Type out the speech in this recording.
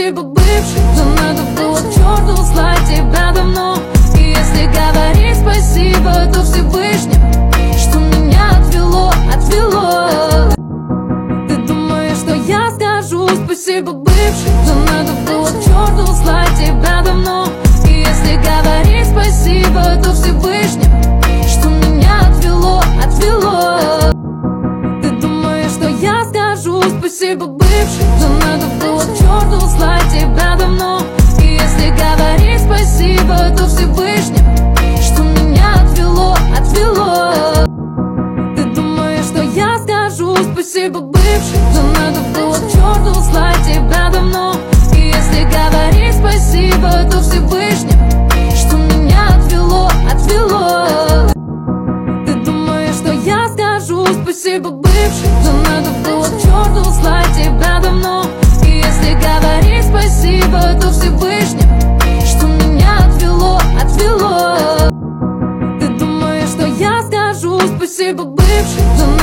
спасибо, бывший. Да надо было к черту слать тебя давно. И если говорить спасибо, то Всевышнему, что меня отвело. Ты думаешь, что я скажу спасибо, бывший? Да надо было к черту слать тебя давно. И если говорить спасибо, то Всевышнему, что меня отвело. Ты думаешь, что я скажу спасибо, бывший? Да надо было к черту слать тебя давно. И если говорить спасибо, то Всевышнему, что меня отвело. Ты думаешь, что я скажу спасибо, бывший? Да надо было к черту слать тебя давно. И если говорить спасибо, то Всевышнему, что меня отвело. Ты думаешь, что я скажу спасибо, бывший? Да надо было к черту слать тебя давно. И если говорить спасибо, то Всевышнему, что меня отвело. Ты думаешь, что я скажу спасибо, бывший? Да